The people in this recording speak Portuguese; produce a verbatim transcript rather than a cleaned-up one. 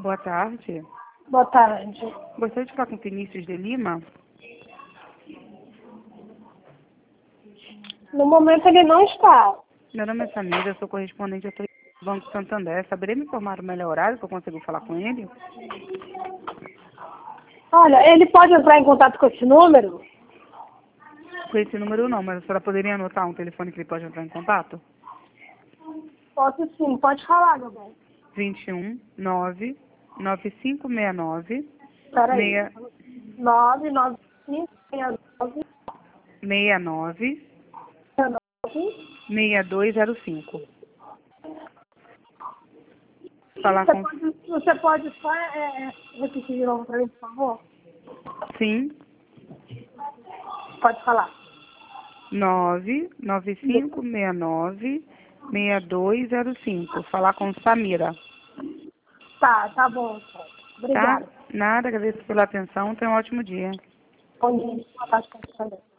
Boa tarde. Boa tarde. Gostaria de falar com o Vinícius de Lima? No momento ele não está. Meu nome é Samira, eu sou correspondente do Banco Santander. Saberia me informar o melhor horário que eu consigo falar com ele? Olha, ele pode entrar em contato com esse número? Com esse número não, mas a senhora poderia anotar um telefone que ele pode entrar em contato? Posso sim, pode falar, meu bem. vinte e um, nove, nove cinco seis nove, Peraí. meia- nove nove cinco seis nove seis nove, nove. seis dois zero cinco. Falar Você com... pode, você pode só é, é, repetir de novo para mim, por favor? Sim, Pode falar. nove nove cinco seis nove, seis dois zero cinco. Falar com Samira. Tá, tá bom. Então. Tá? Obrigada. Nada, agradeço pela atenção. Tenha um ótimo dia. Bom dia. Boa tarde, também.